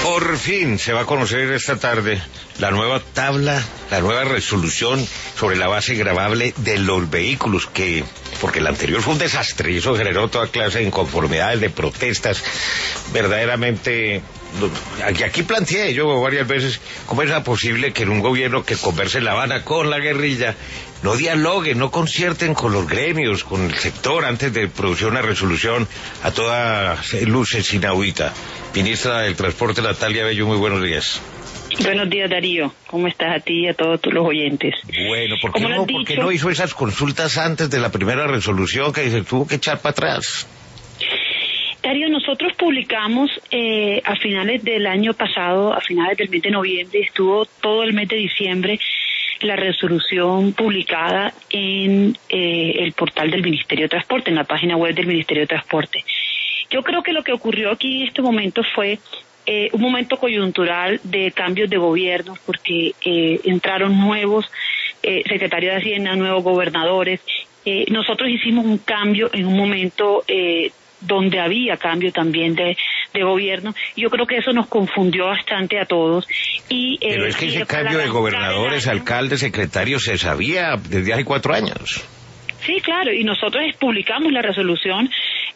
Por fin se va a conocer esta tarde la nueva tabla, la nueva resolución sobre la base gravable de los vehículos, porque la anterior fue un desastre y eso generó toda clase de inconformidades, de protestas, verdaderamente. Y aquí planteé yo varias veces cómo es posible que en un gobierno que converse en La Habana con la guerrilla no dialoguen, no concierten con los gremios, con el sector antes de producir una resolución a todas luces inaudita. Ministra del Transporte Natalia Bello, muy buenos días. Buenos días, Darío. ¿Cómo estás a ti y a todos los oyentes? Bueno, ¿por qué no hizo esas consultas antes de la primera resolución que se tuvo que echar para atrás? Darío, nosotros publicamos a finales del año pasado, a finales del mes de noviembre, estuvo todo el mes de diciembre la resolución publicada en el portal del Ministerio de Transporte, en la página web del Ministerio de Transporte. Yo creo que lo que ocurrió aquí en este momento fue un momento coyuntural de cambios de gobierno, porque entraron nuevos secretarios de Hacienda, nuevos gobernadores. Nosotros hicimos un cambio en un momento donde había cambio también de gobierno. Yo creo que eso nos confundió bastante a todos. Pero es que ese cambio de gobernadores, alcaldes, secretarios se sabía desde hace 4 años. Sí, claro, y nosotros publicamos la resolución,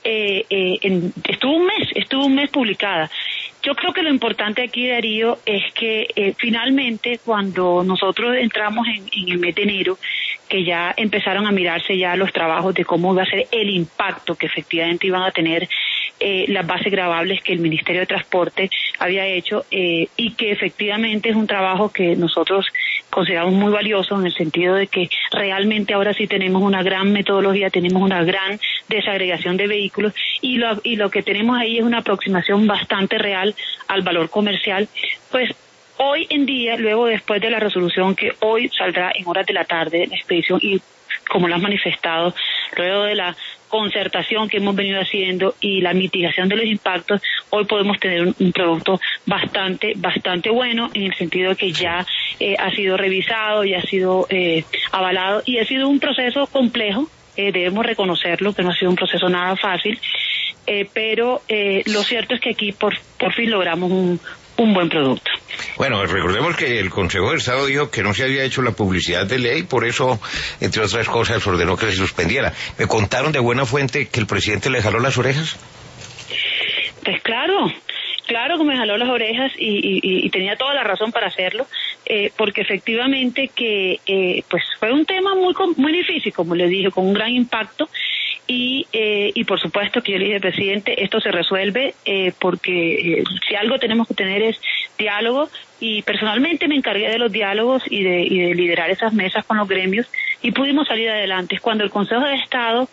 estuvo un mes publicada. Yo creo que lo importante aquí, Darío, es que finalmente cuando nosotros entramos en el mes de enero, que ya empezaron a mirarse ya los trabajos de cómo iba a ser el impacto que efectivamente iban a tener las bases gravables que el Ministerio de Transporte había hecho y que efectivamente es un trabajo que nosotros consideramos muy valioso en el sentido de que realmente ahora sí tenemos una gran metodología, tenemos una gran desagregación de vehículos y lo que tenemos ahí es una aproximación bastante real al valor comercial. Pues hoy en día, luego después de la resolución que hoy saldrá en horas de la tarde, la expedición, y como lo has manifestado, luego de la concertación que hemos venido haciendo y la mitigación de los impactos, hoy podemos tener un producto bastante bueno, en el sentido de que ya ha sido revisado, ya ha sido avalado, y ha sido un proceso complejo, debemos reconocerlo, que no ha sido un proceso nada fácil, pero lo cierto es que aquí por fin logramos un buen producto. Bueno, recordemos que el Consejo de Estado dijo que no se había hecho la publicidad de ley, por eso, entre otras cosas, ordenó que se suspendiera. ¿Me contaron de buena fuente que el presidente le jaló las orejas? Pues claro que me jaló las orejas y tenía toda la razón para hacerlo, porque efectivamente que pues fue un tema muy difícil, como le dije, con un gran impacto. Y por supuesto que yo le dije, presidente, esto se resuelve porque si algo tenemos que tener es diálogo, y personalmente me encargué de los diálogos y de liderar esas mesas con los gremios y pudimos salir adelante. Cuando el Consejo de Estado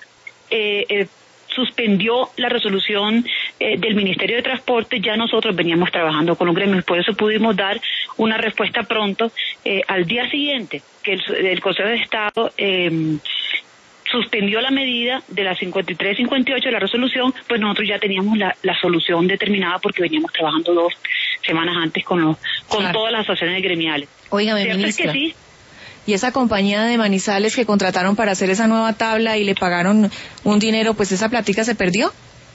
suspendió la resolución del Ministerio de Transporte, ya nosotros veníamos trabajando con los gremios, por eso pudimos dar una respuesta pronto. Al día siguiente que el Consejo de Estado suspendió la medida de la 53-58 de la resolución, pues nosotros ya teníamos la solución determinada porque veníamos trabajando 2 semanas antes con todas las asociaciones gremiales. Óigame, ministra, es que sí. ¿Y esa compañía de Manizales que contrataron para hacer esa nueva tabla y le pagaron un dinero, pues esa plática se perdió?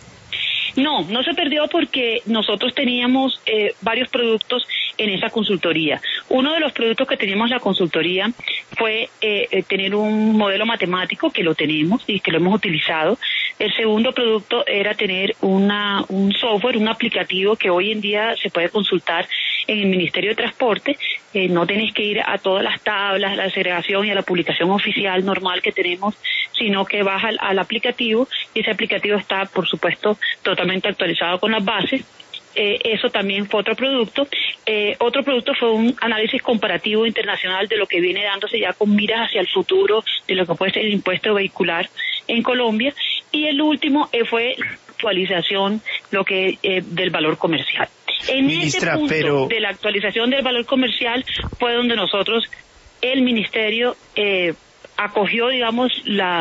No se perdió porque nosotros teníamos varios productos en esa consultoría. Uno de los productos que teníamos en la consultoría fue tener un modelo matemático, que lo tenemos y que lo hemos utilizado. El segundo producto era tener un software, un aplicativo que hoy en día se puede consultar en el Ministerio de Transporte. No tenés que ir a todas las tablas, a la segregación y a la publicación oficial normal que tenemos, sino que vas al aplicativo, y ese aplicativo está, por supuesto, totalmente actualizado con las bases. Eso también fue otro producto. Otro producto fue un análisis comparativo internacional de lo que viene dándose ya con miras hacia el futuro de lo que puede ser el impuesto vehicular en Colombia. Y el último fue la actualización del valor comercial. Ministra, ese punto de la actualización del valor comercial fue donde nosotros, el Ministerio, acogió, digamos,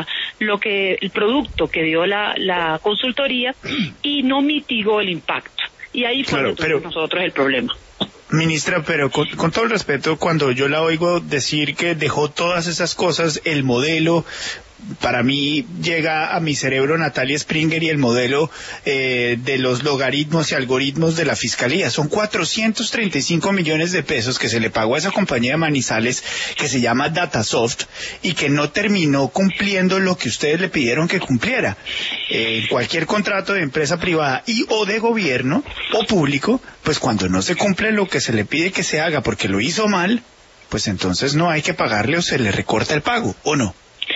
el producto que dio la consultoría y no mitigó el impacto. Y ahí fue nosotros el problema. Ministra, pero con todo el respeto, cuando yo la oigo decir que dejó todas esas cosas, el modelo, para mí llega a mi cerebro Natalia Springer y el modelo de los logaritmos y algoritmos de la Fiscalía. Son 435 millones de pesos que se le pagó a esa compañía de Manizales que se llama Datasoft y que no terminó cumpliendo lo que ustedes le pidieron que cumpliera. Cualquier contrato de empresa privada y o de gobierno o público, pues cuando no se cumple lo que se le pide que se haga porque lo hizo mal, pues entonces no hay que pagarle o se le recorta el pago, ¿o no?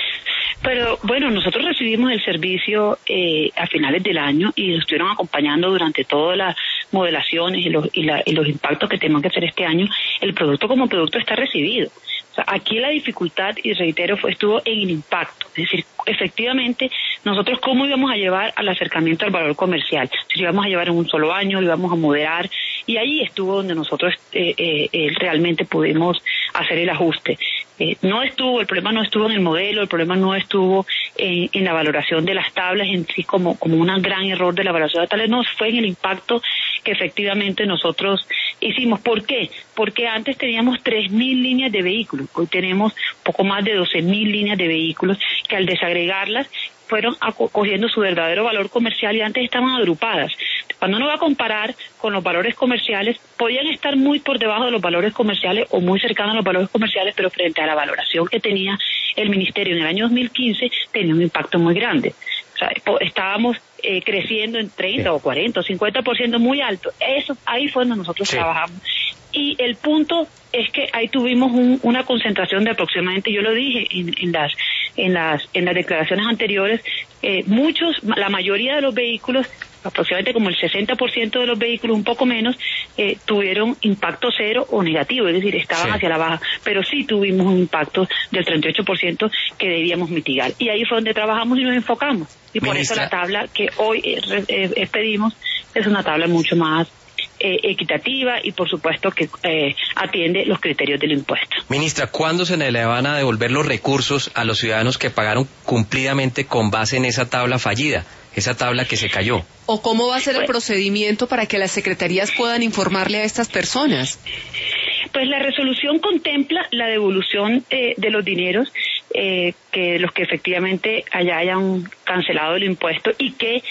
Pero bueno, nosotros recibimos el servicio a finales del año y nos estuvieron acompañando durante todas las modelaciones y los impactos que tenemos que hacer este año. El producto como producto está recibido. O sea, aquí la dificultad, y reitero, estuvo en el impacto. Es decir, efectivamente, nosotros cómo íbamos a llevar al acercamiento al valor comercial. Si lo íbamos a llevar en un solo año, lo íbamos a moderar, y ahí estuvo donde nosotros realmente pudimos hacer el ajuste. El problema no estuvo en el modelo, el problema no estuvo en la valoración de las tablas en sí como un gran error de la evaluación de tablas, no, fue en el impacto que efectivamente nosotros hicimos. ¿Por qué? Porque antes teníamos 3.000 líneas de vehículos, hoy tenemos poco más de 12.000 líneas de vehículos que al desagregarlas fueron cogiendo su verdadero valor comercial y antes estaban agrupadas. Cuando uno va a comparar con los valores comerciales, podían estar muy por debajo de los valores comerciales o muy cercanos a los valores comerciales, pero frente a la valoración que tenía el Ministerio en el año 2015, tenía un impacto muy grande. O sea, estábamos creciendo en 30 o 40 o 50% muy alto. Ahí fue donde nosotros trabajamos. Y el punto es que ahí tuvimos una concentración de aproximadamente, yo lo dije en las declaraciones anteriores, la mayoría de los vehículos, aproximadamente como el 60% de los vehículos, un poco menos, tuvieron impacto cero o negativo, es decir, estaban hacia la baja, pero sí tuvimos un impacto del 38% que debíamos mitigar. Y ahí fue donde trabajamos y nos enfocamos. Y por eso la tabla que hoy pedimos es una tabla mucho más equitativa y por supuesto que atiende los criterios del impuesto. Ministra, ¿cuándo se le van a devolver los recursos a los ciudadanos que pagaron cumplidamente con base en esa tabla fallida, esa tabla que se cayó? ¿O cómo va a ser el procedimiento para que las secretarías puedan informarle a estas personas? Pues la resolución contempla la devolución de los dineros que los que efectivamente hayan cancelado el impuesto y que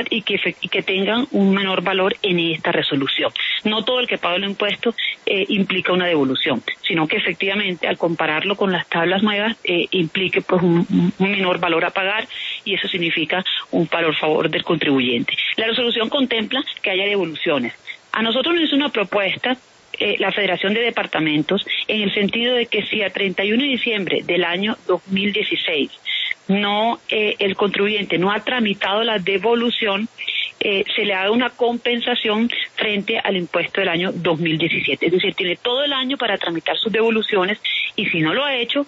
tengan un menor valor en esta resolución. No todo el que paga el impuesto implica una devolución, sino que efectivamente al compararlo con las tablas nuevas implique pues un menor valor a pagar y eso significa un valor a favor del contribuyente. La resolución contempla que haya devoluciones. A nosotros nos hizo una propuesta la Federación de Departamentos en el sentido de que si a 31 de diciembre del año 2016 el contribuyente no ha tramitado la devolución, se le haga una compensación frente al impuesto del año 2017. Es decir, tiene todo el año para tramitar sus devoluciones y si no lo ha hecho,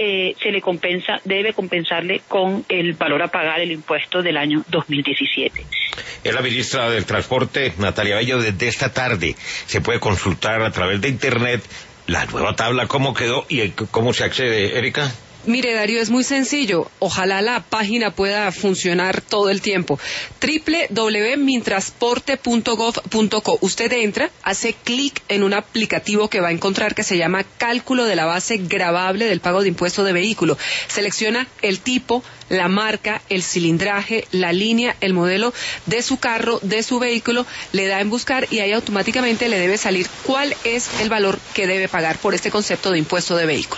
debe compensarle con el valor a pagar el impuesto del año 2017. Es la ministra del Transporte, Natalia Bello. Desde esta tarde se puede consultar a través de Internet la nueva tabla, cómo quedó y cómo se accede, Erika. Mire, Darío, es muy sencillo. Ojalá la página pueda funcionar todo el tiempo. www.mintransporte.gov.co. Usted entra, hace clic en un aplicativo que va a encontrar que se llama Cálculo de la base gravable del pago de impuesto de vehículo. Selecciona el tipo, la marca, el cilindraje, la línea, el modelo de su carro, de su vehículo, le da en buscar y ahí automáticamente le debe salir cuál es el valor que debe pagar por este concepto de impuesto de vehículo.